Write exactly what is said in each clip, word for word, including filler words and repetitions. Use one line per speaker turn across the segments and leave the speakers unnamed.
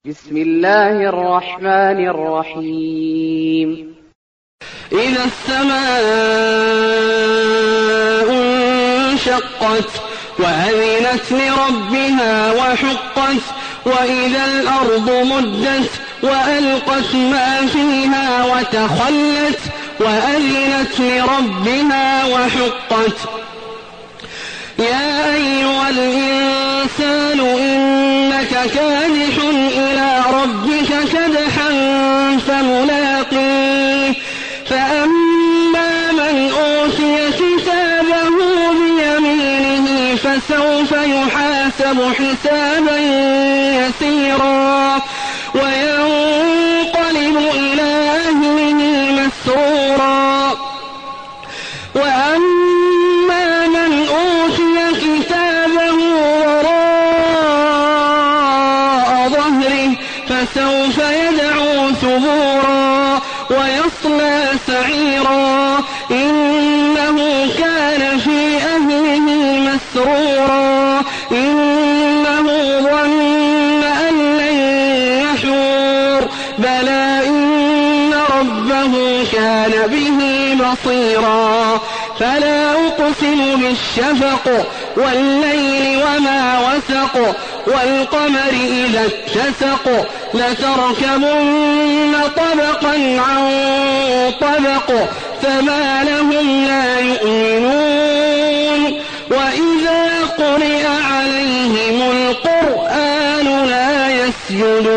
بسم الله الرحمن الرحيم
إذا السماء انشقت وأذنت لربها وحقت وإذا الأرض مدت وألقت ما فيها وتخلت وأذنت لربها وحقت يا أيها الإنسان إنك كادح إلى ربك كدحا فملاقيه فأما من أوتي كتابه بيمينه فسوف يحاسب حسابا يسيرا وينقلب إلى أهله مسرورا وأما من أوتي كتابه وراء ظهره فسوف يدعو ثبورا ويصلى سعيرا إنه كان في أهله مسرورا إنه ظن أن لن يحور بلى إن ربه كان به بصيرا فلا أقسم بالشفق والليل وما وسق والقمر إذا اتسق لتركبن طبقا عن طبق فما لهم لا يؤمنون وإذا قرئ عليهم القرآن لا يسجدون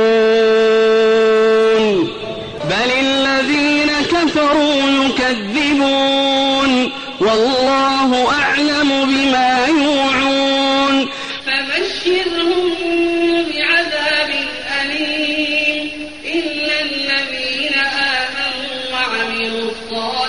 بل الذين كفروا يكذبون والله أعلم بما يوعون
فبشرهم بعذاب أليم إلا الذين آمنوا وعملوا الصالحات